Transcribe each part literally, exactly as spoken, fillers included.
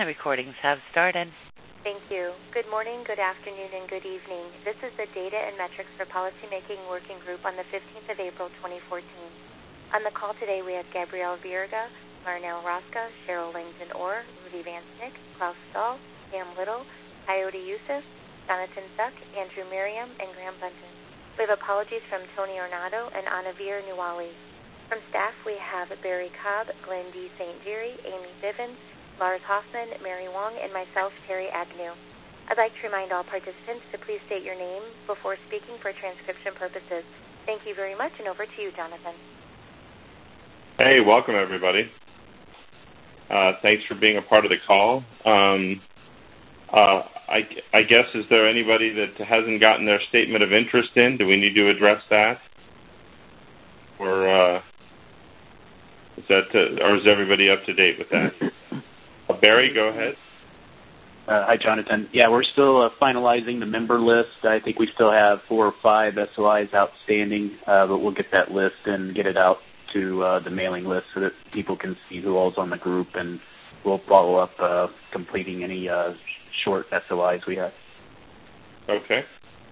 the recordings have started. Thank you. Good morning, good afternoon, and good evening. This is the Data and Metrics for Policymaking Working Group on the fifteenth of April, twenty fourteen. On the call today, we have Gabrielle Vierga, Marnell Rosca, Cheryl Langdon-Orr, Rudy Van Snick, Klaus Stahl, Pam Little, Coyote Yusuf, Jonathan Suck, Andrew Merriam, and Graham Bunton. We have apologies from Tony Ornato and Anavir Nuwali. From staff, we have Barry Cobb, Glenn D. Saint Deary, Amy Bivens, Lars Hoffman, Mary Wong, and myself, Terry Agnew. I'd like to remind all participants to please state your name before speaking for transcription purposes. Thank you very much, and over to you, Jonathan. Hey, welcome, everybody. Uh, thanks for being a part of the call. Um, uh, I, I guess, is there anybody that hasn't gotten their statement of interest in? Do we need to address that? Or, uh, is, that, uh, or is everybody up to date with that? Barry, go ahead. Uh, hi, Jonathan. Yeah, we're still uh, finalizing the member list. I think we still have four or five S O Is outstanding, uh, but we'll get that list and get it out to uh, the mailing list so that people can see who all's on the group, and we'll follow up uh, completing any uh, short S O Is we have. Okay.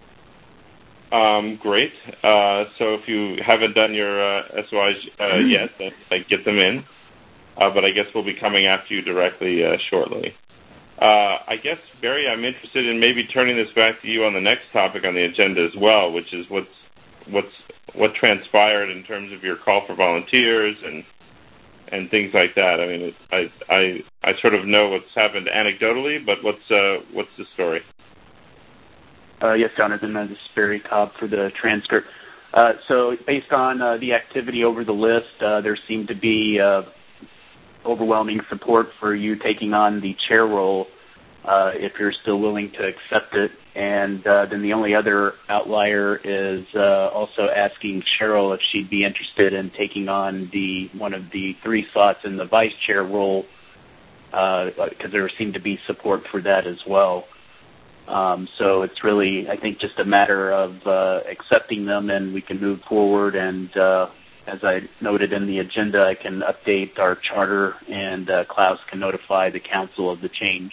Um, great. Uh, so if you haven't done your uh, S O Is uh, yet, then like, get them in. Uh, but I guess we'll be coming after you directly uh, shortly. Uh, I guess, Barry, I'm interested in maybe turning this back to you on the next topic on the agenda as well, which is what's what's what transpired in terms of your call for volunteers and and things like that. I mean, it, I I I sort of know what's happened anecdotally, but what's uh, what's the story? Uh, yes, Jonathan, this is Barry Cobb for the transcript. Uh, so, based on uh, the activity over the list, uh, there seemed to be uh, overwhelming support for you taking on the chair role uh, if you're still willing to accept it. And uh, then the only other outlier is uh, also asking Cheryl if she'd be interested in taking on the one of the three slots in the vice chair role, because uh, there seemed to be support for that as well. Um, so it's really, I think, just a matter of uh, accepting them, and we can move forward. And uh, as I noted in the agenda, I can update our charter, and uh, Klaus can notify the council of the change.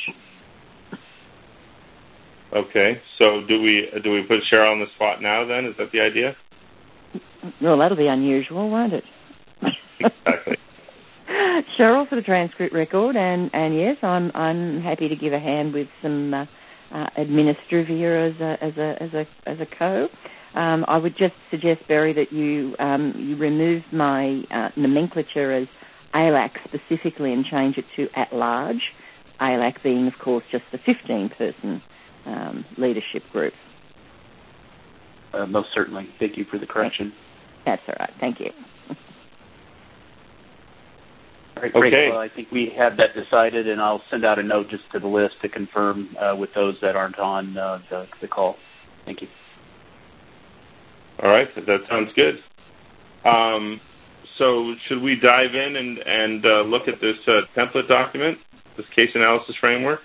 Okay. So do we do we put Cheryl on the spot now? Then is that the idea? Well, that'll be unusual, won't it? Exactly. Cheryl for the transcript record, and, and yes, I'm I'm happy to give a hand with some uh, uh, administrative here as a as a as a as a co. Um, I would just suggest, Barry, that you um, you remove my uh, nomenclature as A L A C specifically and change it to at large. A L A C being, of course, just the fifteen person um, leadership group. Uh, most certainly. Thank you for the correction. That's all right. Thank you. All right, great. Okay. Well, I think we have that decided, and I'll send out a note just to the list to confirm uh, with those that aren't on uh, the, the call. Thank you. All right, that sounds good. Um, so should we dive in and, and uh, look at this uh, template document, this case analysis framework?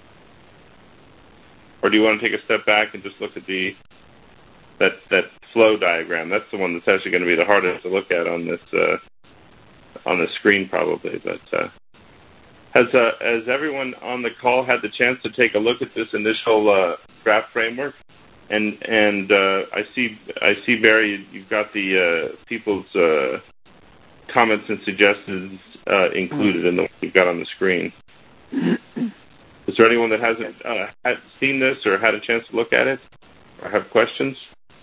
Or do you want to take a step back and just look at the that that flow diagram? That's the one that's actually going to be the hardest to look at on this uh, on the screen, probably. But uh, has uh, has everyone on the call had the chance to take a look at this initial uh, draft framework? And and uh, I see I see Barry, you've got the uh, people's uh, comments and suggestions uh, included in the one you've got on the screen. Is there anyone that hasn't uh, had seen this or had a chance to look at it or have questions?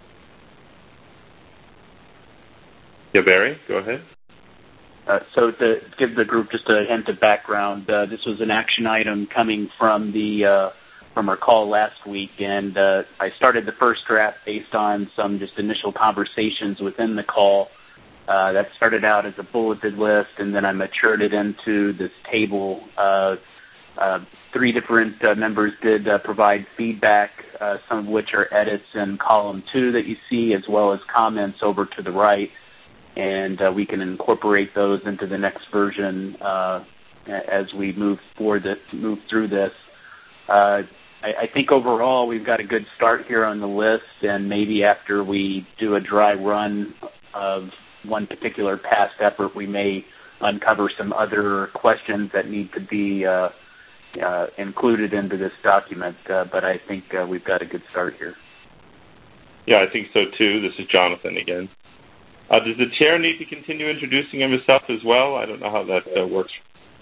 Yeah, Barry, go ahead. Uh, so to give the group just a hint of background, uh, this was an action item coming from the uh, from our call last week, and uh, I started the first draft based on some just initial conversations within the call. Uh, that started out as a bulleted list, and then I matured it into this table. Uh, uh, three different uh, members did uh, provide feedback, uh, some of which are edits in column two that you see, as well as comments over to the right, and uh, we can incorporate those into the next version uh, as we move forward, this, move through this. Uh, I, I think overall we've got a good start here on the list, and maybe after we do a dry run of one particular past effort, we may uncover some other questions that need to be uh, uh, included into this document, uh, but I think uh, we've got a good start here. Yeah, I think so too. This is Jonathan again. Uh, does the chair need to continue introducing himself as well? I don't know how that uh, works.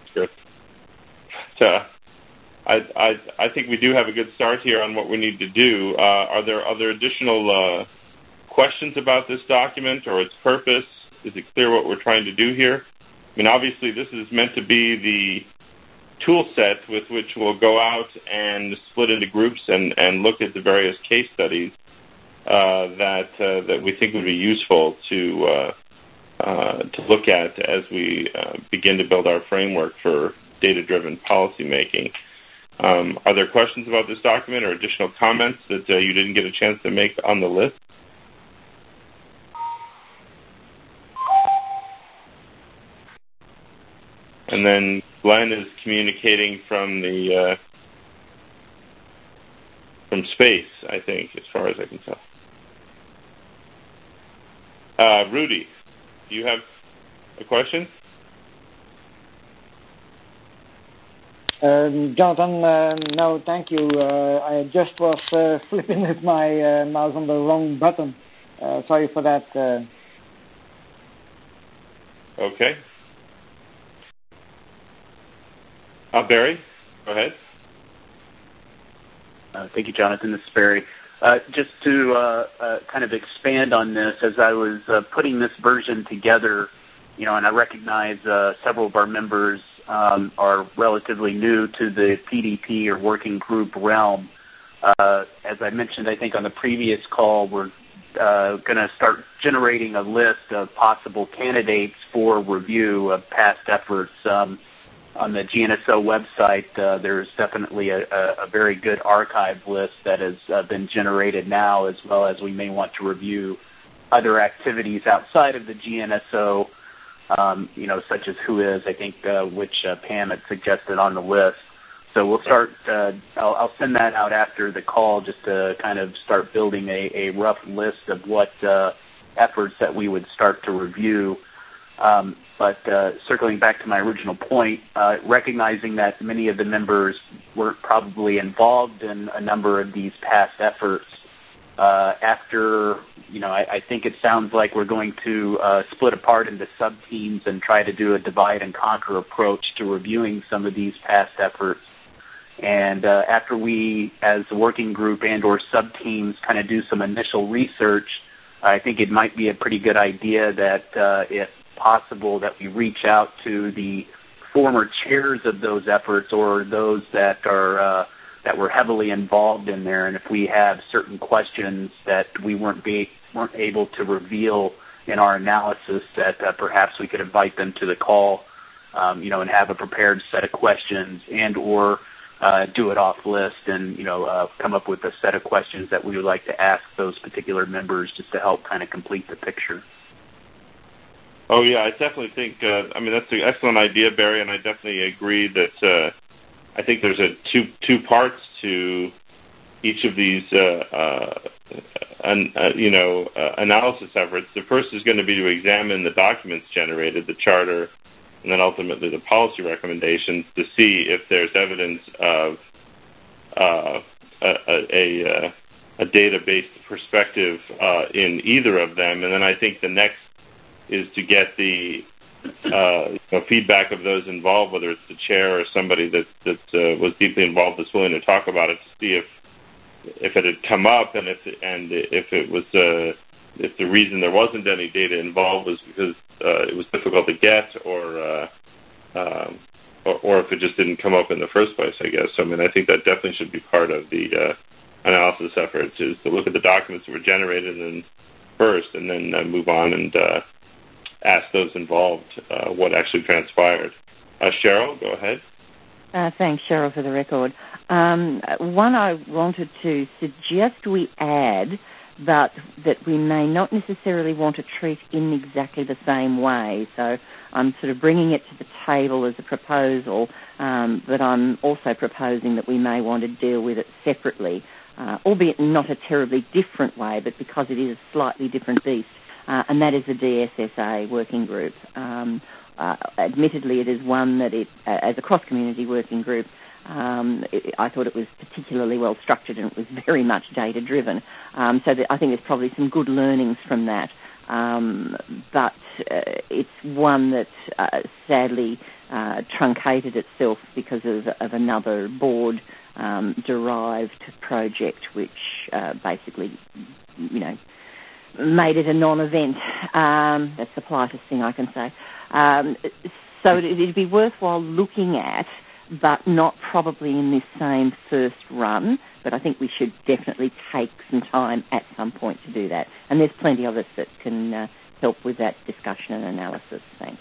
So, I, I, I think we do have a good start here on what we need to do. Uh, are there other additional uh, questions about this document or its purpose? Is it clear what we're trying to do here? I mean, obviously, this is meant to be the tool set with which we'll go out and split into groups and, and look at the various case studies uh, that uh, that we think would be useful to uh, uh, to look at as we uh, begin to build our framework for data-driven policymaking. Um, are there questions about this document or additional comments that uh, you didn't get a chance to make on the list? And then Glenn is communicating from the uh, from space, I think, as far as I can tell. Uh, Rudy, do you have a question? Um, Jonathan, uh, no, thank you. Uh, I just was uh, flipping with my uh, mouse on the wrong button. Uh, sorry for that. Uh... Okay. Uh, Barry, go ahead. Uh, thank you, Jonathan. This is Barry. Uh, just to uh, uh, kind of expand on this, as I was uh, putting this version together, you know, and I recognize uh, several of our members um, are relatively new to the P D P or working group realm. Uh, as I mentioned, I think on the previous call, we're uh, going to start generating a list of possible candidates for review of past efforts. Um, On the G N S O website, uh, there's definitely a, a, a very good archive list that has uh, been generated now, as well as we may want to review other activities outside of the G N S O, um, you know, such as Who Is, I think, uh, which uh, Pam had suggested on the list. So we'll start, uh, I'll, I'll send that out after the call just to kind of start building a, a rough list of what uh, efforts that we would start to review. Um, but uh, circling back to my original point, uh, recognizing that many of the members were probably involved in a number of these past efforts, uh, after, you know, I, I think it sounds like we're going to uh, split apart into sub-teams and try to do a divide and conquer approach to reviewing some of these past efforts. And uh, after we, as a working group and or sub-teams, kind of do some initial research, I think it might be a pretty good idea that uh, if possible that we reach out to the former chairs of those efforts or those that are uh, that were heavily involved in there, and if we have certain questions that we weren't be weren't able to reveal in our analysis, that uh, perhaps we could invite them to the call, um, you know, and have a prepared set of questions, and or uh, do it off list, and you know, uh, come up with a set of questions that we would like to ask those particular members, just to help kind of complete the picture. Oh, yeah, I definitely think, uh, I mean, that's an excellent idea, Barry, and I definitely agree that uh, I think there's a two two parts to each of these, uh, uh, an, uh, you know, uh, analysis efforts. The first is going to be to examine the documents generated, the charter, and then ultimately the policy recommendations, to see if there's evidence of uh, a, a, a data-based perspective uh, in either of them. And then I think the next is to get the uh, you know, feedback of those involved, whether it's the chair or somebody that that uh, was deeply involved, that's willing to talk about it, to see if if it had come up, and if and if it was uh, if the reason there wasn't any data involved was because uh, it was difficult to get, or, uh, um, or or if it just didn't come up in the first place, I guess. So, I mean, I think that definitely should be part of the uh, analysis efforts, is to look at the documents that were generated and first, and then uh, move on and uh, ask those involved uh, what actually transpired. Uh, Cheryl, go ahead. Uh, thanks, Cheryl, for the record. Um, one, I wanted to suggest we add, but that we may not necessarily want to treat in exactly the same way. So I'm sort of bringing it to the table as a proposal, um, but I'm also proposing that we may want to deal with it separately, uh, albeit not a terribly different way, but because it is a slightly different beast. Uh, and that is the D S S A working group. Um, uh, admittedly, it is one that, it, uh, as a cross-community working group, Um, it, I thought it was particularly well structured, and it was very much data driven. Um, so that I think there's probably some good learnings from that. Um, but uh, it's one that uh, sadly uh, truncated itself because of, of another board um, derived project, which uh, basically, you know, made it a non-event. Um, that's the politest thing I can say. Um, so it'd be worthwhile looking at, but not probably in this same first run. But I think we should definitely take some time at some point to do that. And there's plenty of us that can uh, help with that discussion and analysis. Thanks.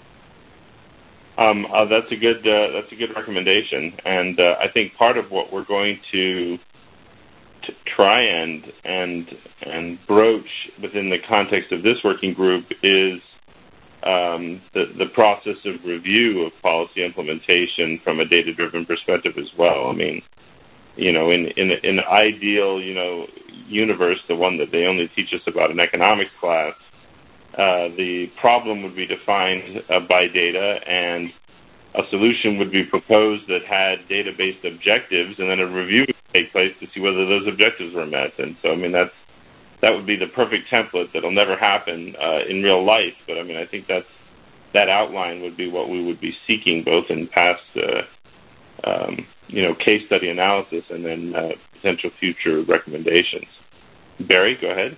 Um, uh, that's a good uh, that's a good recommendation, and uh, I think part of what we're going to, to try and and and broach within the context of this working group is um, the the process of review of policy implementation from a data-driven perspective as well. I mean, you know, in in in an ideal you know universe, the one that they only teach us about in economics class. Uh, the problem would be defined uh, by data, and a solution would be proposed that had data-based objectives, and then a review would take place to see whether those objectives were met. And so, I mean, that's that would be the perfect template that'll never happen uh, in real life. But I mean, I think that's that outline would be what we would be seeking, both in past, uh, um, you know, case study analysis and then uh, potential future recommendations. Barry, go ahead.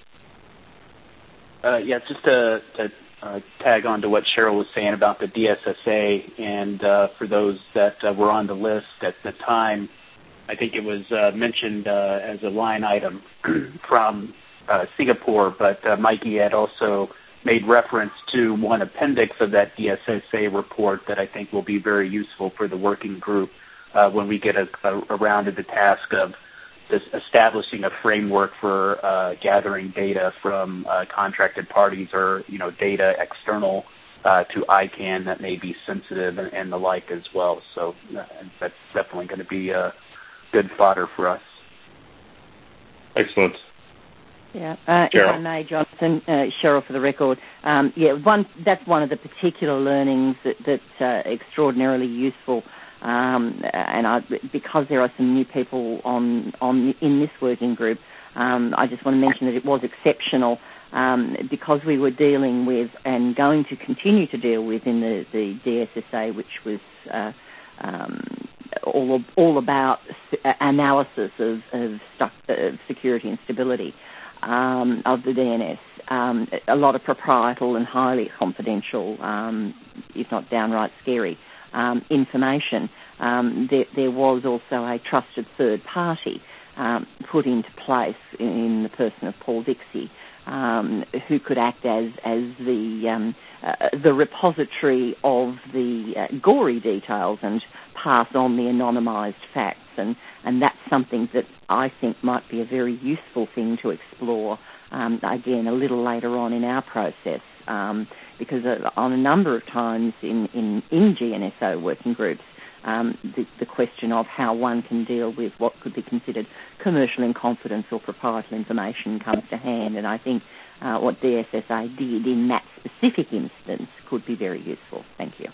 Uh, yeah, just to, to uh, tag on to what Cheryl was saying about the D S S A, and uh, for those that uh, were on the list at the time, I think it was uh, mentioned uh, as a line item from uh, Singapore, but uh, Mikey had also made reference to one appendix of that D S S A report that I think will be very useful for the working group uh, when we get a, a, around to the task of this establishing a framework for uh, gathering data from uh, contracted parties or, you know, data external uh, to I CANN that may be sensitive and, and the like as well. So uh, that's definitely going to be uh, good fodder for us. Excellent. Yeah, uh, if I may, Jonathan, uh, Cheryl, for the record. Um, yeah, one that's one of the particular learnings that, that's uh, extraordinarily useful. Um, and I, because there are some new people on, on in this working group, um, I just want to mention that it was exceptional um, because we were dealing with and going to continue to deal with in the, the D S S A, which was uh, um, all all about analysis of, of, stuff, of security and stability um, of the D N S. Um, a lot of proprietal and highly confidential, um, if not downright scary. Um, information. Um, there, there was also a trusted third party um, put into place in, in the person of Paul Dixie, um, who could act as as the um, uh, the repository of the uh, gory details and pass on the anonymised facts. And, and that's something that I think might be a very useful thing to explore, um, again, a little later on in our process. Um, because uh, on a number of times in, in, in G N S O working groups, um, the, the question of how one can deal with what could be considered commercial in confidence or proprietary information comes to hand. And I think uh, what D S S A did in that specific instance could be very useful. Thank you.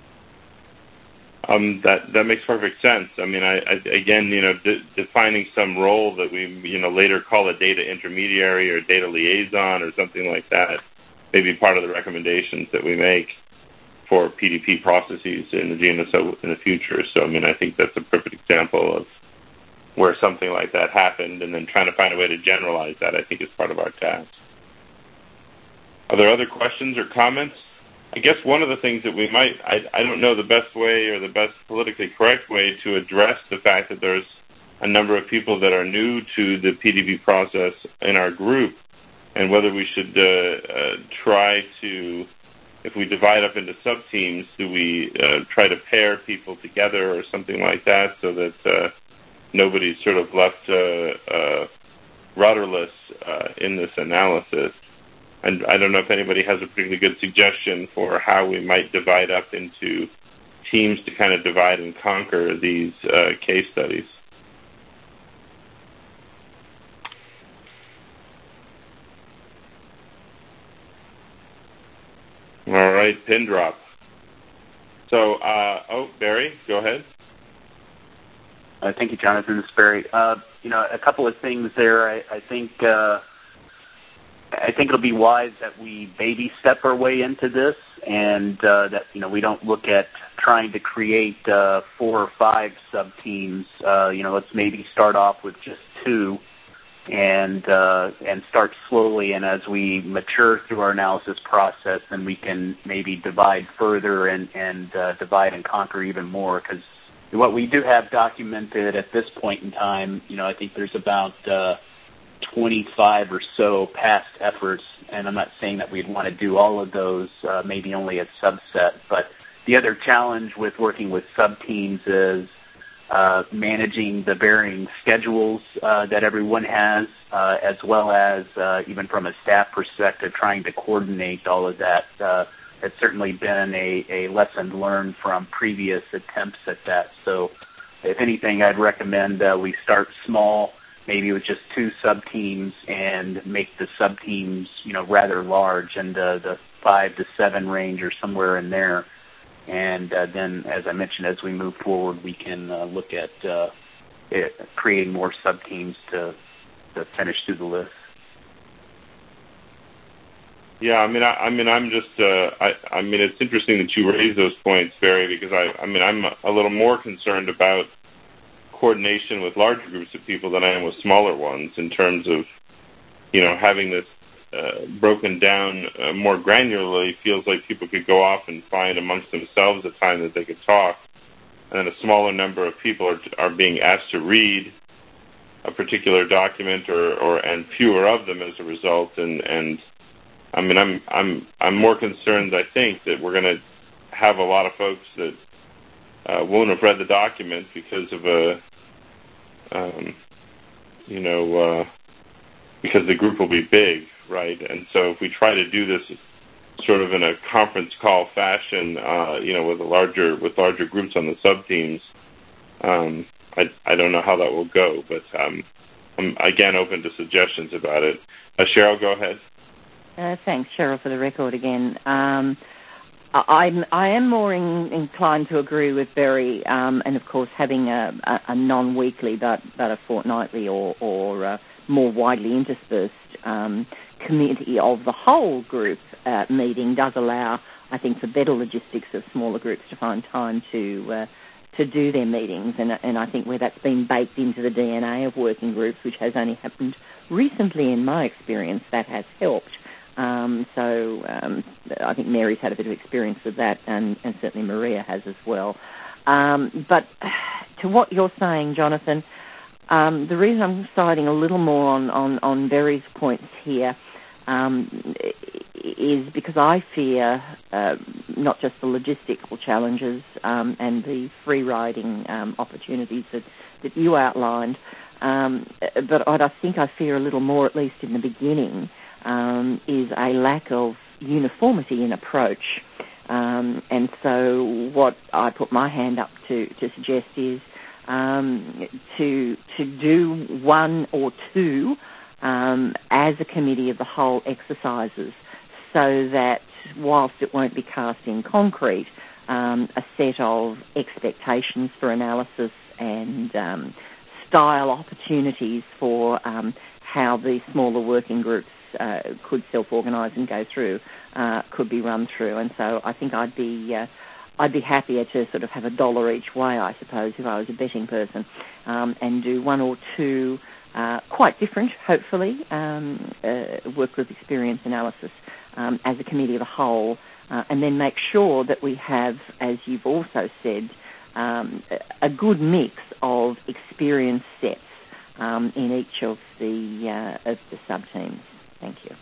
Um, that that makes perfect sense. I mean, I, I again, you know, de- defining some role that we, you know, later call a data intermediary or data liaison or something like that, may be part of the recommendations that we make for P D P processes in the G N S O in the future. So, I mean, I think that's a perfect example of where something like that happened, and then trying to find a way to generalize that, I think, is part of our task. Are there other questions or comments? I guess one of the things that we might, I, I don't know the best way or the best politically correct way to address the fact that there's a number of people that are new to the P D P process in our group, and whether we should uh, uh, try to, if we divide up into sub-teams, do we uh, try to pair people together or something like that so that uh, nobody's sort of left uh, uh, rudderless uh, in this analysis? And I don't know if anybody has a particularly good suggestion for how we might divide up into teams to kind of divide and conquer these uh, case studies. All right, pin drop. So, uh, oh, Barry, go ahead. Uh, thank you, Jonathan. This is Barry. Uh, you know, a couple of things there. I, I think uh, I think it'll be wise that we baby step our way into this, and uh, that you know we don't look at trying to create uh, four or five sub teams. Uh, you know, let's maybe start off with just two, and uh, and start slowly. And as we mature through our analysis process, then we can maybe divide further and and uh, divide and conquer even more. Because what we do have documented at this point in time, you know, I think there's about uh, twenty-five or so past efforts, and I'm not saying that we'd want to do all of those, uh, maybe only a subset. But the other challenge with working with sub-teams is uh, managing the varying schedules uh, that everyone has, uh, as well as uh, even from a staff perspective, trying to coordinate all of that. Uh, it's certainly been a, a lesson learned from previous attempts at that. So if anything, I'd recommend uh, we start small, maybe with just two sub-teams, and make the sub-teams, you know, rather large, and uh, the five to seven range or somewhere in there. And uh, then, as I mentioned, as we move forward, we can uh, look at uh, it, creating more sub-teams to, to finish through the list. Yeah, I mean, I, I mean, I'm just, uh, I, I mean, it's interesting that you raise those points, Barry, because I, I mean, I'm a little more concerned about coordination with larger groups of people than I am with smaller ones, in terms of, you know, having this uh, broken down uh, more granularly. Feels like people could go off and find amongst themselves a time that they could talk, and then a smaller number of people are are being asked to read a particular document, or, or and fewer of them as a result. And, and I mean, I'm I'm I'm more concerned, I think, that we're going to have a lot of folks that uh, won't have read the document because of a Um, you know, uh, because the group will be big, right? And so if we try to do this sort of in a conference call fashion, uh, you know, with a larger with larger groups on the sub teams, um, I I don't know how that will go, but um, I'm again open to suggestions about it. Uh, Cheryl, go ahead. Uh, thanks, Cheryl, for the record again. Um, I'm, I am more in, inclined to agree with Barry, um, and of course having a, a, a non-weekly but, but a fortnightly or, or uh, more widely interspersed um, committee of the whole group uh, meeting does allow, I think, for better logistics of smaller groups to find time to uh, to do their meetings, and, and I think where that's been baked into the D N A of working groups, which has only happened recently in my experience, that has helped. Um, so um, I think Mary's had a bit of experience with that, and, and certainly Maria has as well. Um, but to what you're saying, Jonathan, um, the reason I'm siding a little more on, on, on Barry's points here um, is because I fear uh, not just the logistical challenges um, and the free-riding um, opportunities that, that you outlined, um, but I think I fear a little more, at least in the beginning, Um, is a lack of uniformity in approach. Um, and so what I put my hand up to, to suggest is um, to to do one or two um, as a committee of the whole exercises, so that whilst it won't be cast in concrete, um, a set of expectations for analysis and um, style opportunities for um, how the smaller working groups Uh, could self-organise and go through, uh, could be run through. And so I think I'd be uh, I'd be happier to sort of have a dollar each way, I suppose, if I was a betting person, um, and do one or two uh, quite different, hopefully, um, uh, work group experience analysis um, as a committee of the whole, uh, and then make sure that we have, as you've also said, um, a good mix of experience sets um, in each of the uh, of the sub-teams. Thank you.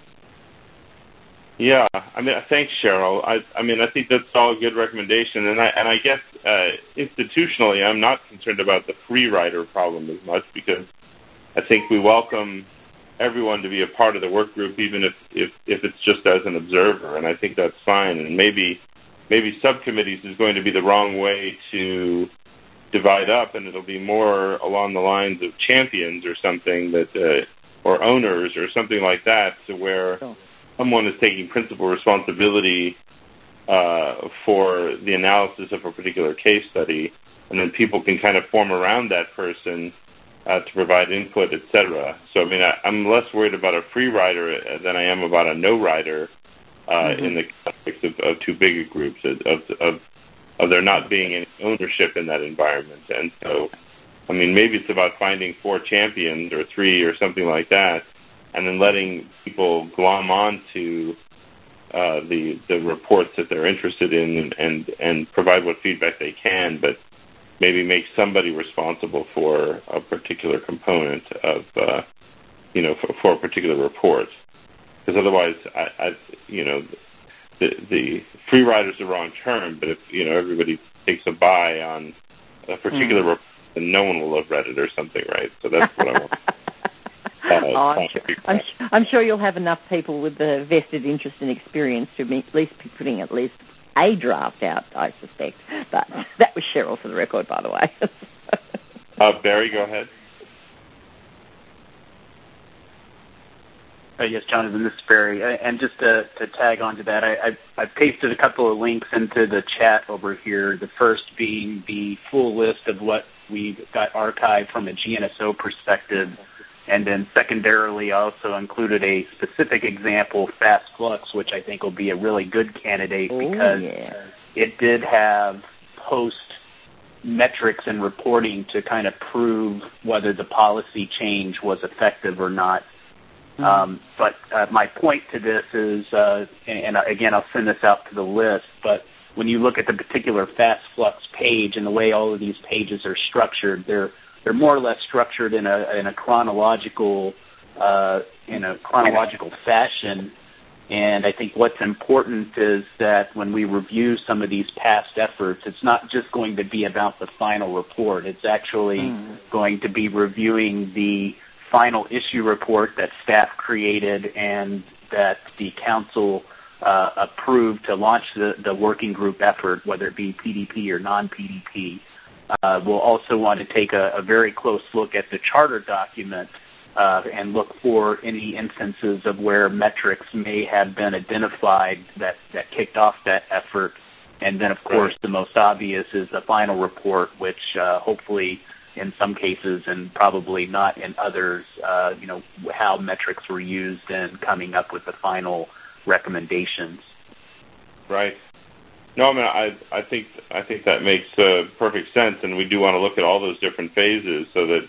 Yeah, I mean, thanks, Cheryl. I, I mean, I think that's all a good recommendation, and I and I guess uh, institutionally, I'm not concerned about the free rider problem as much, because I think we welcome everyone to be a part of the work group, even if, if, if it's just as an observer, and I think that's fine. And maybe maybe subcommittees is going to be the wrong way to divide up, and it'll be more along the lines of champions or something that. Uh, or owners or something like that, to where oh. someone is taking principal responsibility uh, for the analysis of a particular case study, and then people can kind of form around that person uh, to provide input, et cetera. So, I mean, I, I'm less worried about a free rider than I am about a no rider uh, mm-hmm. in the context of, of too big a groups, of, of, of there not being any ownership in that environment. And so, I mean, maybe it's about finding four champions or three or something like that, and then letting people glom on to uh, the the reports that they're interested in and, and, and provide what feedback they can, but maybe make somebody responsible for a particular component of, uh, you know, for, for a particular report. Because otherwise, I, I, you know, the, the free rider's the wrong term, but if, you know, everybody takes a buy on a particular mm. report, then no one will have read it or something, right? So that's what I want. Uh, oh, I'm, sure, I'm, I'm sure you'll have enough people with the vested interest and experience to be, at least be putting at least a draft out, I suspect. But that was Cheryl for the record, by the way. uh, Barry, go ahead. Uh, yes, Jonathan, this is Barry. Uh, and just to, to tag onto that, I, I, I pasted a couple of links into the chat over here, the first being the full list of what we've got archived from a G N S O perspective. And then secondarily, I also included a specific example, Fast Flux, which I think will be a really good candidate oh, because yeah. it did have post metrics and reporting to kind of prove whether the policy change was effective or not. Mm-hmm. Um, but uh, my point to this is, uh, and, and again, I'll send this out to the list, but when you look at the particular Fast Flux page and the way all of these pages are structured, they're They're more or less structured in a in a chronological uh, in a chronological fashion, and I think what's important is that when we review some of these past efforts, it's not just going to be about the final report. It's actually mm. going to be reviewing the final issue report that staff created and that the council uh, approved to launch the, the working group effort, whether it be P D P or non-P D P. Uh, we'll also want to take a, a very close look at the charter document uh, and look for any instances of where metrics may have been identified that, that kicked off that effort. And then, of course, the most obvious is the final report, which uh, hopefully in some cases and probably not in others, uh, you know, how metrics were used in coming up with the final recommendations. Right. No, I mean, I, I think I think that makes uh, perfect sense, and we do want to look at all those different phases so that,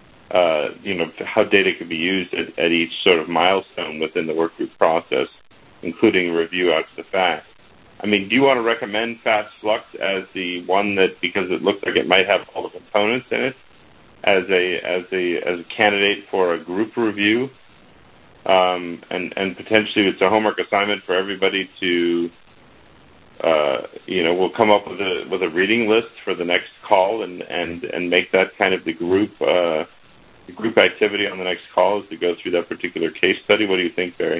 uh, you know, how data could be used at, at each sort of milestone within the workgroup process, including review out to the fact. I mean, do you want to recommend Fast Flux as the one that, because it looks like it might have all the components in it, as a as a as a candidate for a group review, um, and and potentially it's a homework assignment for everybody to. Uh, you know, we'll come up with a with a reading list for the next call, and, and, and make that kind of the group uh, the group activity on the next call is to go through that particular case study. What do you think, Barry?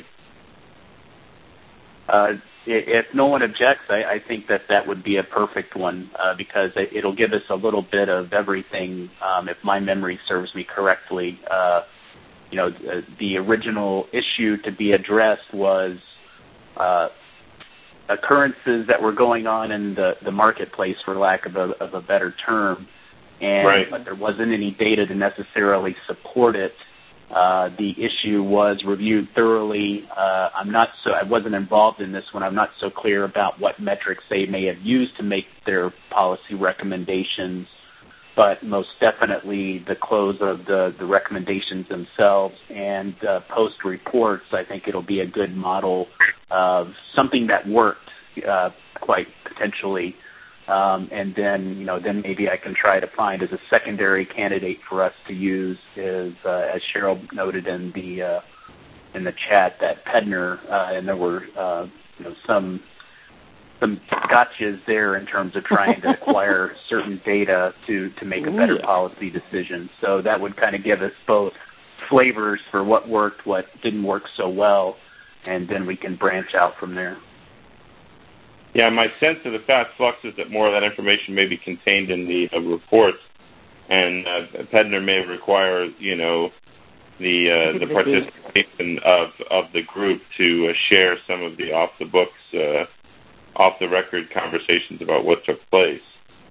Uh, if no one objects, I, I think that that would be a perfect one uh, because it, it'll give us a little bit of everything. Um, if my memory serves me correctly, uh, you know, the, the original issue to be addressed was. Uh, occurrences that were going on in the, the marketplace, for lack of a, of a better term, and right. but there wasn't any data to necessarily support it. Uh, the issue was reviewed thoroughly. Uh, I'm not so I wasn't involved in this one. I'm not so clear about what metrics they may have used to make their policy recommendations, but most definitely the close of the, the recommendations themselves and uh, post reports. I think it'll be a good model of something that worked uh, quite potentially, um, and then you know then maybe I can try to find as a secondary candidate for us to use is uh, as Cheryl noted in the uh, in the chat that Pedner uh, and there were uh, you know some some gotchas there in terms of trying to acquire certain data to to make a better policy decision. So that would kind of give us both flavors for what worked, what didn't work so well. And then we can branch out from there. Yeah, my sense of the Fast Flux is that more of that information may be contained in the uh, reports, and uh, Pedner may require, you know, the uh, the participation of, of the group to uh, share some of the off the books, uh, off the record conversations about what took place.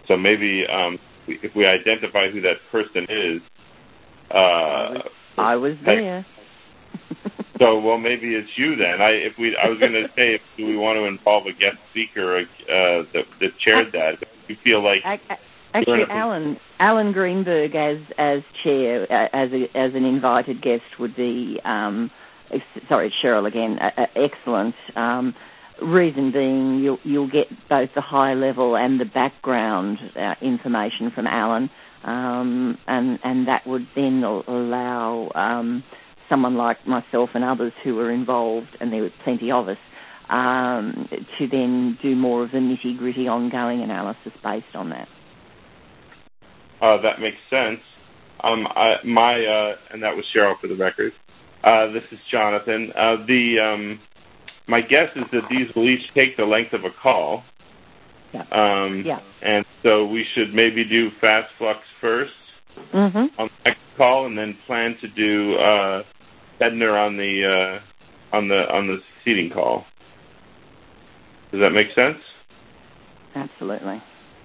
So maybe um, if we identify who that person is. Uh, I was, I was there. So, well, maybe it's you then. I if we, I was going to say, if, do we want to involve a guest speaker uh, that, that chaired that? If you feel like actually, Alan Alan Greenberg as as chair, as a, as an invited guest would be. Um, sorry, Cheryl again. Uh, excellent. Um, reason being, you'll you'll get both the high level and the background uh, information from Alan, um, and and that would then allow. Um, someone like myself and others who were involved, and there were plenty of us, um, to then do more of the nitty-gritty ongoing analysis based on that. Uh, that makes sense. Um, I, my uh, and that was Cheryl for the record. Uh, this is Jonathan. Uh, the um, my guess is that these will each take the length of a call. Yeah. Um, yeah. And so we should maybe do Fast Flux first mm-hmm. on the next call, and then plan to do uh, Bednar on the uh, on the on the succeeding call. Does that make sense? Absolutely.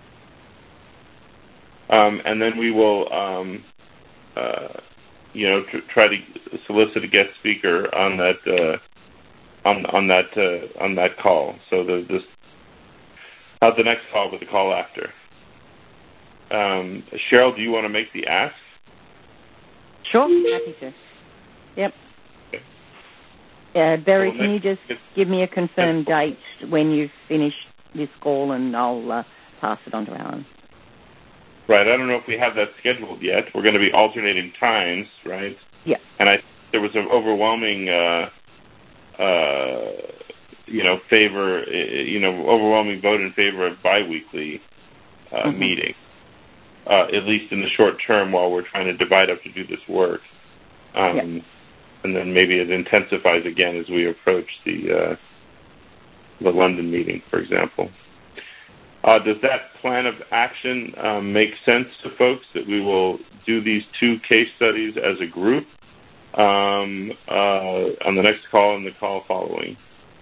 Um, and then we will, um, uh, you know, tr- try to solicit a guest speaker on that uh, on on that uh, on that call. So the this not the next call, but the call after. Um, Cheryl, do you want to make the ask? Sure, happy to. Yep. Okay. Uh, Barry, well, can you just give me a confirmed date when you've finished this call, and I'll uh, pass it on to Alan. Right. I don't know if we have that scheduled yet. We're going to be alternating times, right? Yeah. And I there was an overwhelming, uh, uh, you know, favor, you know, overwhelming vote in favor of biweekly uh, mm-hmm. meeting. Uh, at least in the short term, while we're trying to divide up to do this work, um, yeah. and then maybe it intensifies again as we approach the uh, the London meeting, for example. Uh, does that plan of action um, make sense to folks, that we will do these two case studies as a group um, uh, on the next call and the call following?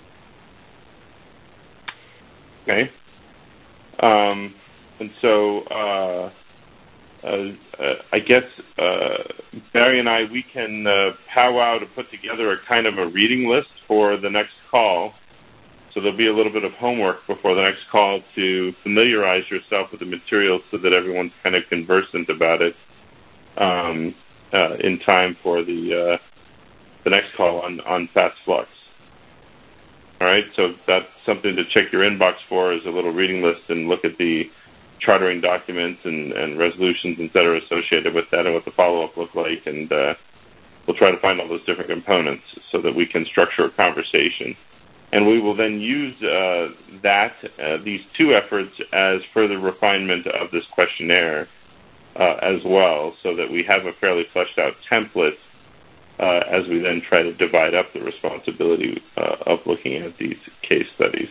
Okay. Um, and so. Uh, Uh, uh, I guess uh, Barry and I, we can uh, powwow to put together a kind of a reading list for the next call. So there'll be a little bit of homework before the next call to familiarize yourself with the materials so that everyone's kind of conversant about it um, uh, in time for the uh, the next call on, on Fast Flux. All right, so that's something to check your inbox for, is a little reading list, and look at the chartering documents and, and resolutions, et cetera, associated with that, and what the follow-up look like, and uh, we'll try to find all those different components so that we can structure a conversation. And we will then use uh, that, uh, these two efforts as further refinement of this questionnaire uh, as well, so that we have a fairly fleshed out template uh, as we then try to divide up the responsibility uh, of looking at these case studies.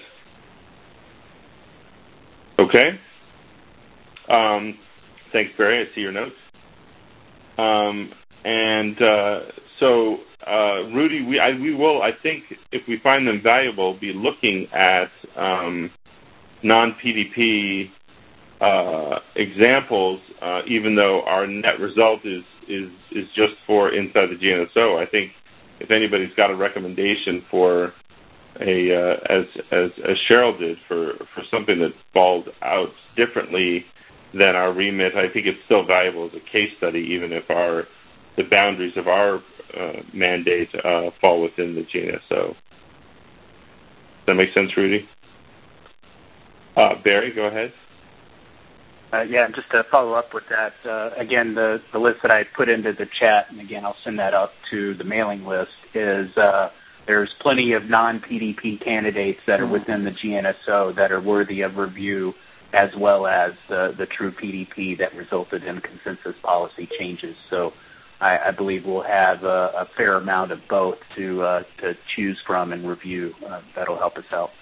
Okay? Um, thanks, Barry. I see your notes. Um, and uh, so, uh, Rudy, we, I, we will, I think, if we find them valuable, be looking at um, non-P D P uh, examples, uh, even though our net result is, is, is just for inside the G N S O. I think if anybody's got a recommendation for a, uh, as, as, as Cheryl did, for, for something that falls out differently than our remit, I think it's still valuable as a case study, even if our the boundaries of our uh, mandate uh, fall within the G N S O. Does that make sense, Rudy? Uh, Barry, go ahead. Uh, yeah, just to follow up with that, uh, again, the, the list that I put into the chat, and again, I'll send that up to the mailing list, is uh, there's plenty of non-P D P candidates that are within the G N S O that are worthy of review, as well as the, the true P D P that resulted in consensus policy changes. So I, I believe we'll have a, a fair amount of both to uh, to choose from and review. Uh, that'll help us out.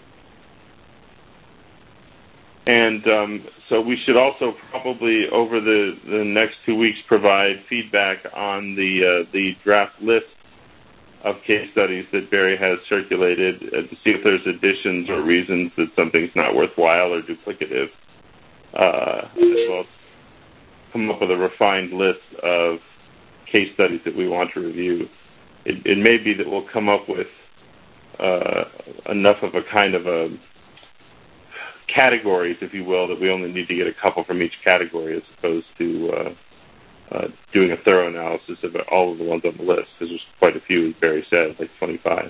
And um, so we should also probably, over the, the next two weeks, provide feedback on the uh, the draft list of case studies that Barry has circulated uh, to see if there's additions or reasons that something's not worthwhile or duplicative. uh, as well as come up with a refined list of case studies that we want to review. It, it may be that we'll come up with uh, enough of a kind of a categories, if you will, that we only need to get a couple from each category as opposed to uh, uh, doing a thorough analysis of all of the ones on the list, because there's quite a few, as Barry said, like twenty-five.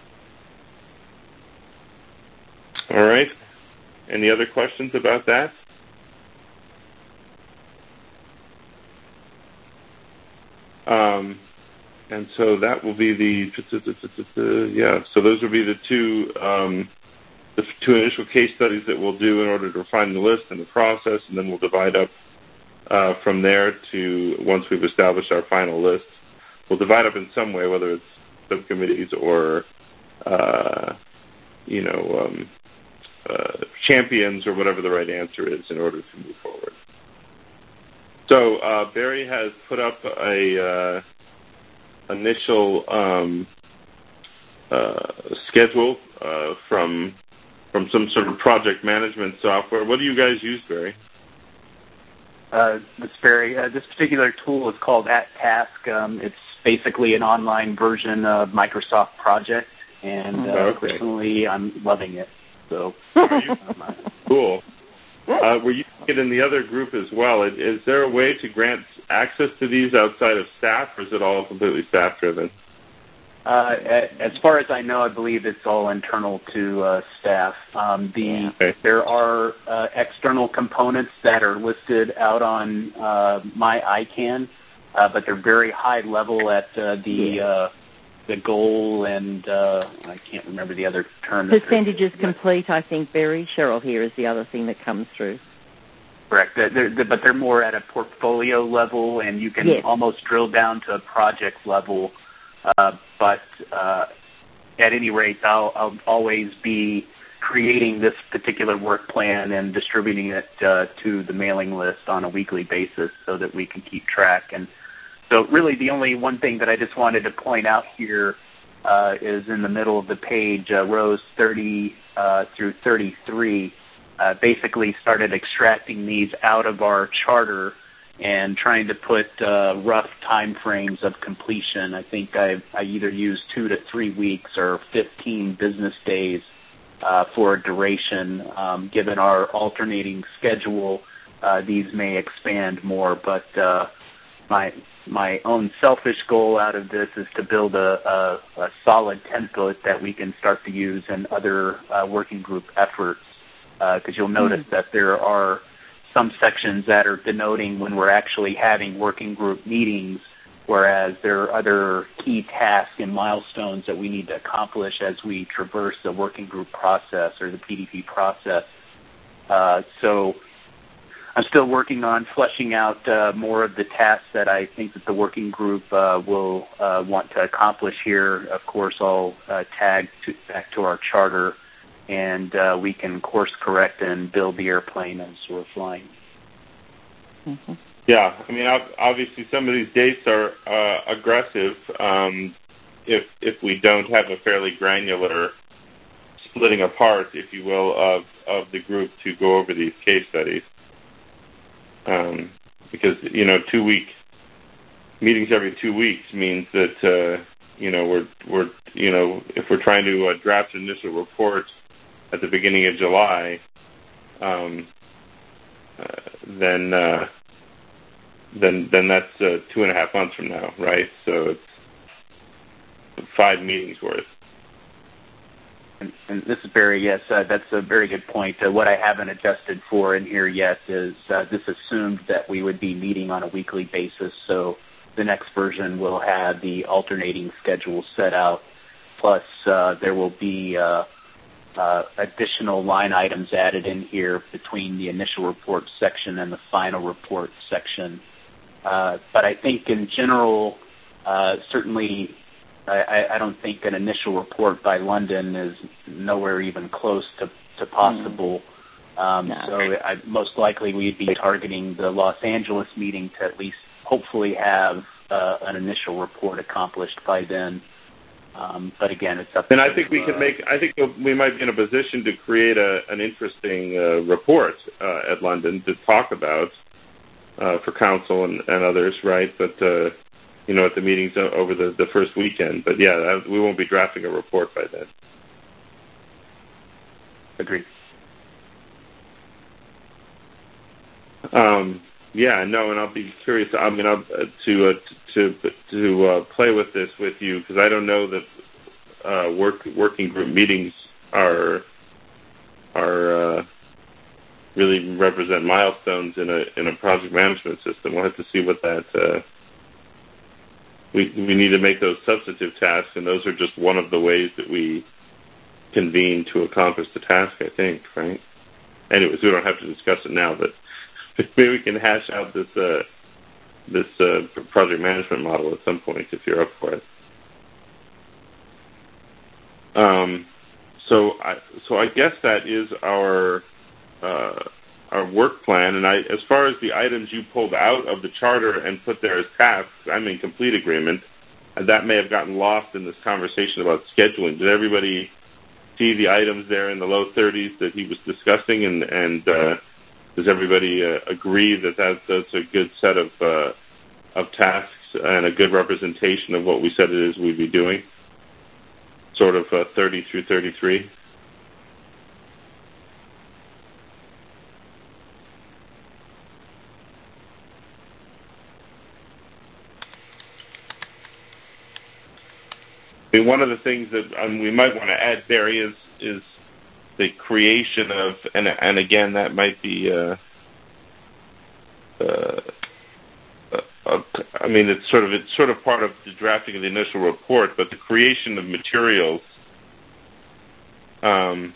All right. Any other questions about that? Um, and so that will be the, yeah, so those will be the two, um, the two initial case studies that we'll do in order to refine the list and the process, and then we'll divide up uh, from there to, once we've established our final list, we'll divide up in some way, whether it's subcommittees or, uh, you know, um, uh, champions or whatever the right answer is in order to move forward. So uh, Barry has put up a uh, initial um, uh, schedule uh, from from some sort of project management software. What do you guys use, Barry? Uh, this Barry. Uh, this particular tool is called AtTask. Um, it's basically an online version of Microsoft Project, and uh, okay. personally, I'm loving it. So cool. Uh, we're using it in the other group as well. Is, is there a way to grant access to these outside of staff, or is it all completely staff-driven? Uh, as far as I know, I believe it's all internal to uh, staff. Um, the okay. There are uh, external components that are listed out on uh, my I CANN, uh, but they're very high level at uh, the yeah. uh, the goal and uh, I can't remember the other term. Percentages complete, I think, Barry. Cheryl here is the other thing that comes through. Correct, they're, they're, but they're more at a portfolio level, and you can yes. almost drill down to a project level. Uh, but uh, at any rate, I'll, I'll always be creating this particular work plan and distributing it uh, to the mailing list on a weekly basis so that we can keep track. And so really the only one thing that I just wanted to point out here uh, is in the middle of the page, uh, rows thirty uh, through thirty-three, uh, basically started extracting these out of our charter and trying to put uh, rough time frames of completion. I think I, I either used two to three weeks or fifteen business days uh, for a duration. Um, given our alternating schedule, uh, these may expand more, but uh, my my own selfish goal out of this is to build a, a, a solid template that we can start to use in other uh, working group efforts, because uh, you'll notice mm-hmm. that there are some sections that are denoting when we're actually having working group meetings, whereas there are other key tasks and milestones that we need to accomplish as we traverse the working group process or the P D P process. Uh, so I'm still working on fleshing out uh, more of the tasks that I think that the working group uh, will uh, want to accomplish here. Of course, I'll uh, tag to, back to our charter, and uh, we can course correct and build the airplane as we're flying. Mm-hmm. Yeah, I mean, obviously some of these dates are uh, aggressive um, if if we don't have a fairly granular splitting apart, if you will, of, of the group to go over these case studies. Um, because, you know, two-week meetings every two weeks means that, uh, you know, we're, we're, you know, if we're trying to uh, draft an initial report at the beginning of July, um, uh, then, uh, then, then that's uh, two and a half months from now, right? So it's five meetings worth. And, and this is Barry. Yes, uh, that's a very good point. Uh, what I haven't adjusted for in here yet is uh, this assumed that we would be meeting on a weekly basis. So the next version will have the alternating schedule set out. Plus, uh, there will be uh, uh, additional line items added in here between the initial report section and the final report section. Uh, but I think in general, uh, certainly, I, I don't think an initial report by London is nowhere even close to, to possible. Mm. Um, no. So I, most likely we'd be targeting the Los Angeles meeting to at least hopefully have uh, an initial report accomplished by then. Um, but again, it's up. And to, I think we uh, can make. I think we might be in a position to create a, an interesting uh, report uh, at London to talk about uh, for council and, and others, right? But uh, you know, at the meetings over the, the first weekend. But yeah, we won't be drafting a report by then. Agreed. Um, yeah, no, and I'll be curious. I mean, I'll, uh, to uh, to to uh, play with this with you because I don't know that uh, work working group meetings are are uh, really represent milestones in a in a project management system. We'll have to see what that. Uh, we we need to make those substantive tasks, and those are just one of the ways that we convene to accomplish the task. I think, right? Anyways, we don't have to discuss it now, but. Maybe we can hash out this uh, this uh, project management model at some point if you're up for it. Um, so I so I guess that is our uh, our work plan. And I, as far as the items you pulled out of the charter and put there as tasks, I'm in complete agreement. And that may have gotten lost in this conversation about scheduling. Did everybody see the items there in the low thirties that he was discussing? And and uh, does everybody uh, agree that that's, that's a good set of uh, of tasks and a good representation of what we said it is we'd be doing? Sort of uh, thirty through thirty-three. I mean, one of the things that um, we might want to add, Barry, is is the creation of, and and again, that might be, uh, uh, uh, I mean, it's sort of it's sort of part of the drafting of the initial report, but the creation of materials, um,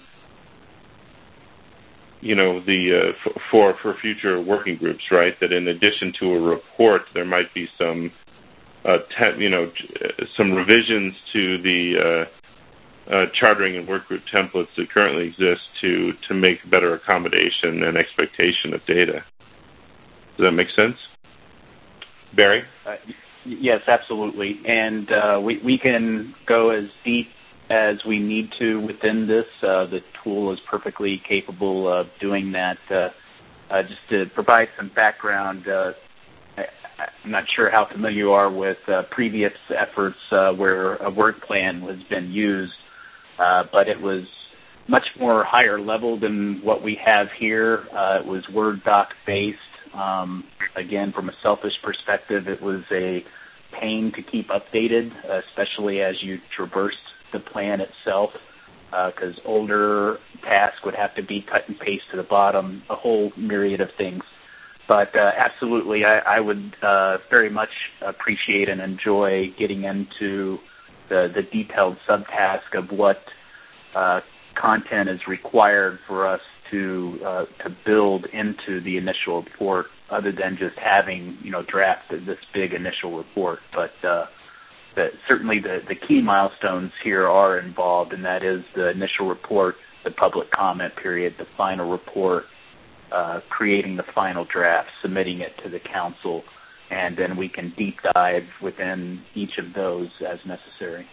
you know, the uh, f- for for future working groups, right? That in addition to a report, there might be some, uh, te- you know, some revisions to the. Uh, Uh, chartering and workgroup templates that currently exist to to make better accommodation and expectation of data. Does that make sense? Barry? Uh, yes, absolutely. And uh, we, we can go as deep as we need to within this. Uh, the tool is perfectly capable of doing that. Uh, uh, just to provide some background, uh, I, I'm not sure how familiar you are with uh, previous efforts uh, where a work plan has been used. Uh, but it was much more higher level than what we have here. Uh, it was Word doc based. Um, again, from a selfish perspective, it was a pain to keep updated, especially as you traversed the plan itself, because uh, older tasks would have to be cut and paste to the bottom, a whole myriad of things. But uh, absolutely, I, I would uh, very much appreciate and enjoy getting into The, the detailed subtask of what uh, content is required for us to uh, to build into the initial report, other than just having you know drafted this big initial report. But uh, the, certainly the, the key milestones here are involved, and that is the initial report, the public comment period, the final report, uh, creating the final draft, submitting it to the council. And then we can deep dive within each of those as necessary.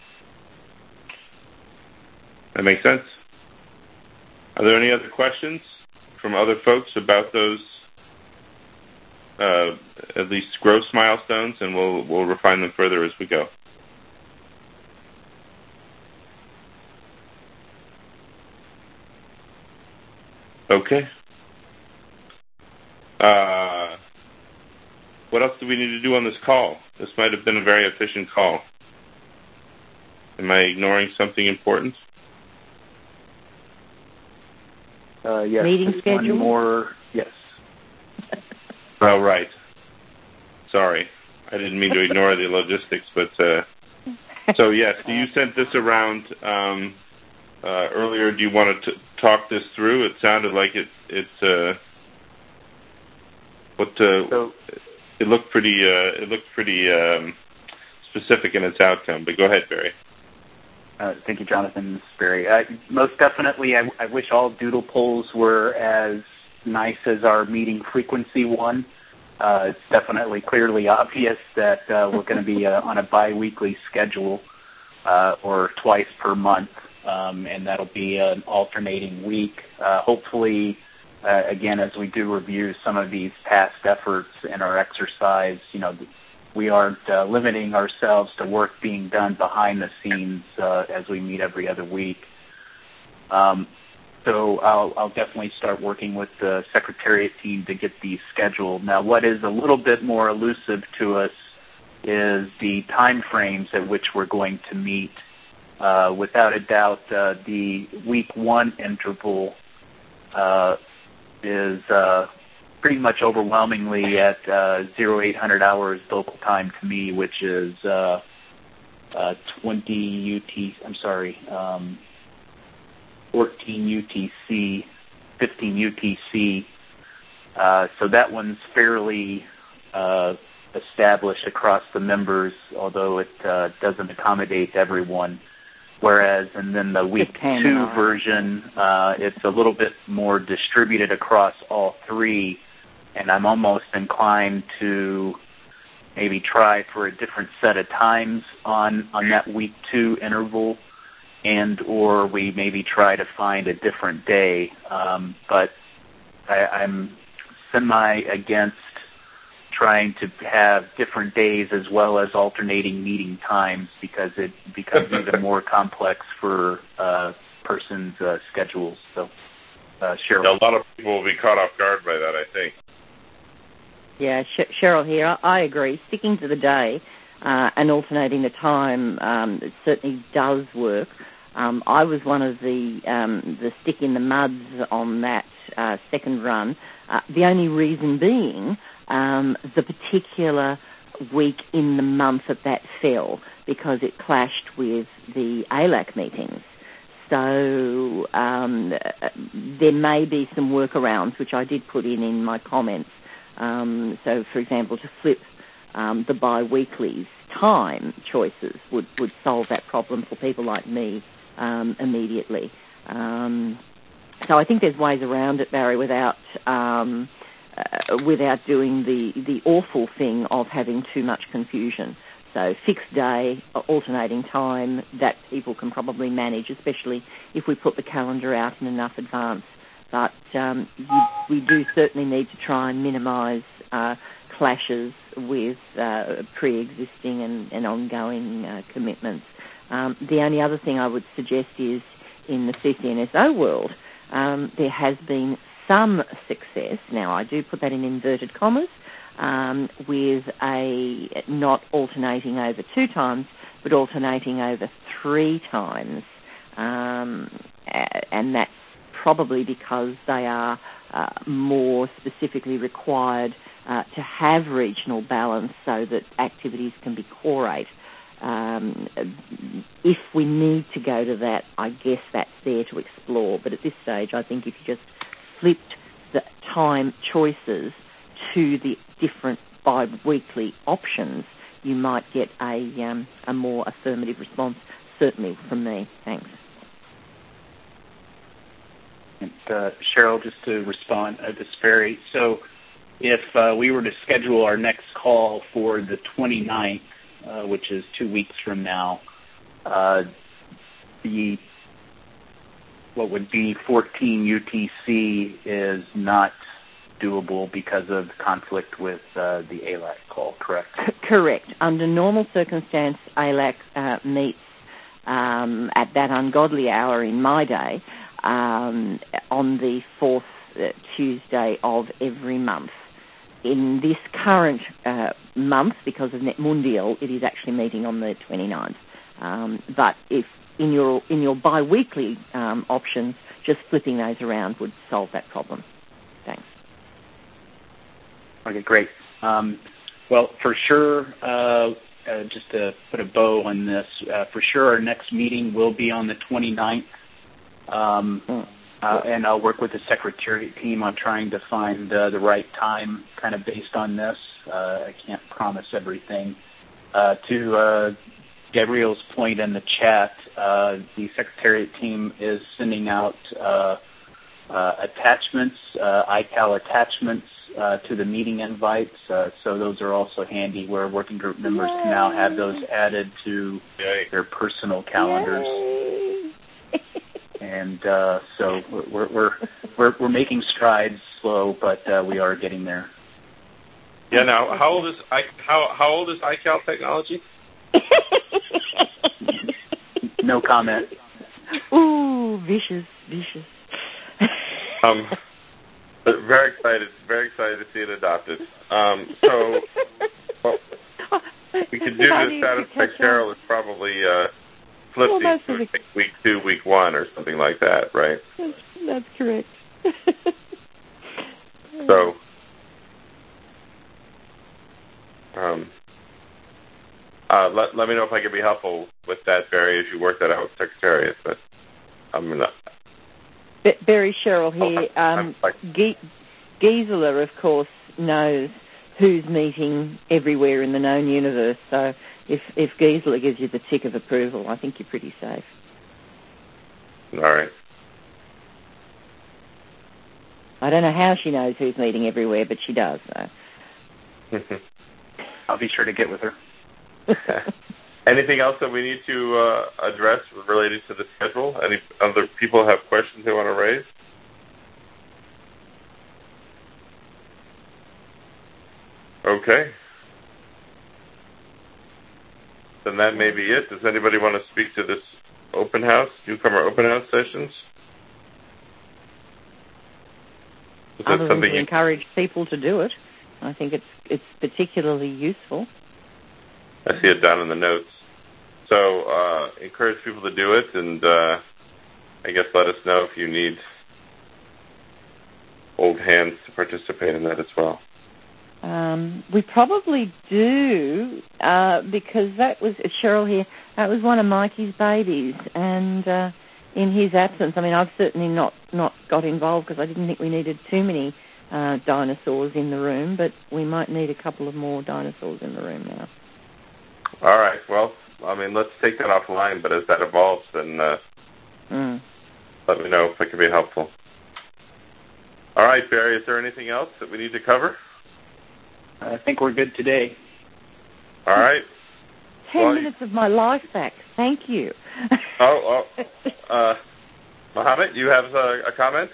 That makes sense. Are there any other questions from other folks about those, uh, at least gross milestones? And we'll we'll refine them further as we go. Okay. Uh, What else do we need to do on this call? This might have been a very efficient call. Am I ignoring something important? Uh, yes. Meeting schedule? One more, yes. Oh, right. Sorry. I didn't mean to ignore the logistics, but... Uh, so, yes, you sent this around um, uh, earlier. Do you want to t- talk this through? It sounded like it, it's... Uh, what... Uh, so, It looked pretty. Uh, it looked pretty um, specific in its outcome. But go ahead, Barry. Uh, thank you, Jonathan. This is Barry. Uh, most definitely, I, I wish all doodle polls were as nice as our meeting frequency one. Uh, it's definitely clearly obvious that uh, we're going to be uh, on a biweekly schedule. uh, or twice per month, um, and that'll be an alternating week. Uh, hopefully, uh, again, as we do review some of these past efforts in our exercise, you know, we aren't uh, limiting ourselves to work being done behind the scenes uh, as we meet every other week. Um, so I'll, I'll definitely start working with the Secretariat team to get these scheduled. Now, what is a little bit more elusive to us is the time frames at which we're going to meet. Uh, without a doubt, uh, the week one interval uh, is uh, pretty much overwhelmingly at uh, eight hundred hours local time to me, which is uh, uh, twenty U T. I'm sorry, um, fourteen U T C, fifteen U T C. Uh, so that one's fairly uh, established across the members, although it uh, doesn't accommodate everyone. Whereas, and then the week two version, uh, it's a little bit more distributed across all three, and I'm almost inclined to maybe try for a different set of times on, on that week two interval, and or we maybe try to find a different day. Um, but I, I'm semi against trying to have different days as well as alternating meeting times because it becomes even more complex for uh, persons' uh, schedules. So, uh, Cheryl. Yeah, a lot of people will be caught off guard by that, I think. Yeah, Sh- Cheryl here. I, I agree. Sticking to the day uh, and alternating the time um, it certainly does work. Um, I was one of the um, the stick in the muds on that uh, second run. Uh, the only reason being um, the particular week in the month that that fell because it clashed with the A L A C meetings. So um, there may be some workarounds, which I did put in in my comments. Um, so, for example, to flip um, the bi-weekly's time choices would, would solve that problem for people like me um, immediately. Um, so I think there's ways around it, Barry, without um, uh, without doing the, the awful thing of having too much confusion. So fixed day, alternating time, that people can probably manage, especially if we put the calendar out in enough advance. But um, we, we do certainly need to try and minimise uh, clashes with uh, pre-existing and, and ongoing uh, commitments. Um, the only other thing I would suggest is in the C C N S O world, um, there has been some success, now I do put that in inverted commas, um, with a not alternating over two times, but alternating over three times. Um, and that's probably because they are uh, more specifically required uh, to have regional balance so that activities can be correlate. Um, if we need to go to that, I guess that's there to explore. But at this stage, I think if you just flipped the time choices to the different bi-weekly options, you might get a, um, a more affirmative response, certainly from me. Thanks. And, uh, Cheryl, just to respond, uh, this Barry. So if uh, we were to schedule our next call for the twenty-ninth, uh, which is two weeks from now, uh, the what would be fourteen U T C is not doable because of conflict with uh, the A L A C call, correct? C- correct. Under normal circumstance, A L A C uh, meets um, at that ungodly hour in my day um, on the fourth uh, Tuesday of every month. In this current uh, month, because of NetMundial, it is actually meeting on the twenty-ninth. Um, but if in your in your bi-weekly um, options, just flipping those around would solve that problem. Thanks. Okay, great. Um, well, for sure, uh, uh, just to put a bow on this, uh, for sure our next meeting will be on the twenty-ninth. Um, mm. Uh, and I'll work with the Secretariat team on trying to find uh, the right time kind of based on this. Uh, I can't promise everything. Uh, to uh, Gabrielle's point in the chat, uh, the Secretariat team is sending out uh, uh, attachments, uh, I C A L attachments uh, to the meeting invites. Uh, so those are also handy where working group members Yay. Can now have those added to Yay. Their personal calendars. And uh, so we're, we're we're we're making strides, slow, but uh, we are getting there. Yeah. Now, how old is I, how how old is I C A L technology? No comment. Ooh, vicious, vicious. um, but very excited, very excited to see it adopted. Um, so well, we could do to satisfy Cheryl is probably uh, flip well, these to like week two, week one, or something like that, right? That's, that's correct. So, um, uh, let let me know if I can be helpful with that, Barry, as you work that out with Secretariat. But I'm gonna. Barry, Cheryl here. Oh, um, G- Gisela, of course, knows who's meeting everywhere in the known universe. So if if Gisela gives you the tick of approval, I think you're pretty safe. All right. I don't know how she knows who's meeting everywhere, but she does. So. I'll be sure to get with her. Anything else that we need to uh, address related to the schedule? Any other people have questions they want to raise? Okay. Then that may be it. Does anybody want to speak to this open house, newcomer open house sessions? Is that Other than something to you... encourage people to do it. I think it's it's particularly useful. I see it down in the notes. So uh, encourage people to do it, and uh, I guess let us know if you need old hands to participate in that as well. Um, we probably do, uh, because that was, Cheryl here, that was one of Mikey's babies, and uh, in his absence, I mean, I've certainly not, not got involved because I didn't think we needed too many uh, dinosaurs in the room, but we might need a couple of more dinosaurs in the room now. All right, well, I mean, let's take that offline, but as that evolves, then uh, mm. let me know if it can be helpful. All right, Barry, is there anything else that we need to cover? I think we're good today. All right. Ten well, minutes of my life back. Thank you. Oh, oh. Uh, Mohammed, you have a, a comment?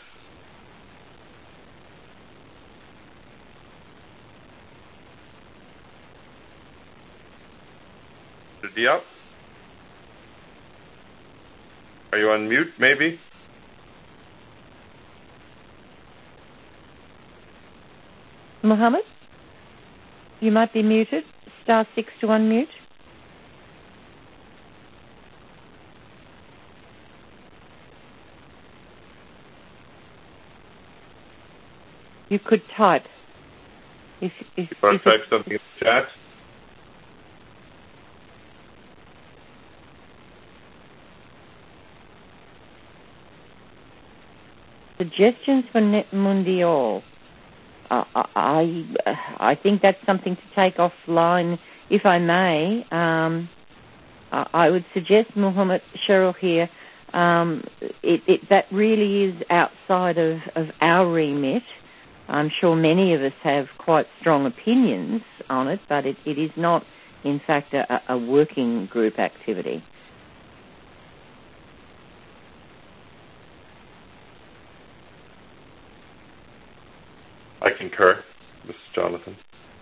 Diop? Are you on mute, maybe? Mohammed? You might be muted. Star six to unmute. You could type. If, if, you want if to type something in the chat? Suggestions for Net Mundial. Uh, I I think that's something to take offline, if I may. Um, I would suggest, Muhammad, Cheryl here, um, it, it, that really is outside of, of our remit. I'm sure many of us have quite strong opinions on it, but it, it is not, in fact, a, a working group activity. I concur, Missus Jonathan.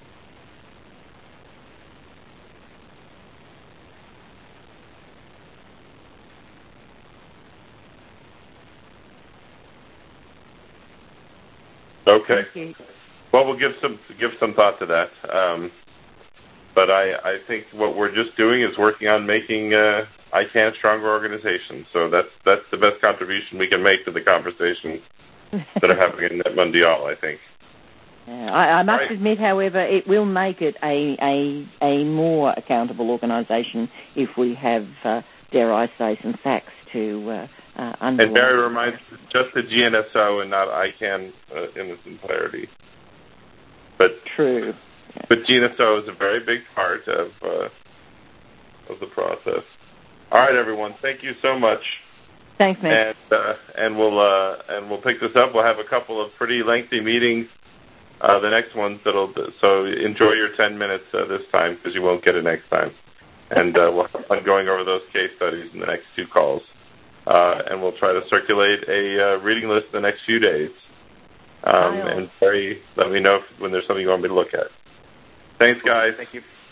Okay. Well, we'll give some give some thought to that. Um, but I, I think what we're just doing is working on making uh, I C A N a stronger organization. So that's that's the best contribution we can make to the conversation that are happening in Net Mundial, I think. Yeah, I, I must right. admit, however, it will make it a a, a more accountable organisation if we have, uh, dare I say, some facts to uh, uh, underline. And Barry reminds us, just the G N S O and not I C A N uh, in its entirety. But True. But G N S O is a very big part of uh, of the process. All right, everyone. Thank you so much. Thanks, man. And uh, and we'll uh, and we'll pick this up. We'll have a couple of pretty lengthy meetings. Uh, the next ones that'll so enjoy your ten minutes uh, this time because you won't get it next time. And uh, we'll have fun going over those case studies in the next two calls. Uh, and we'll try to circulate a uh, reading list in the next few days. Um, and Terry, let me know if, when there's something you want me to look at. Thanks, guys. Thank you.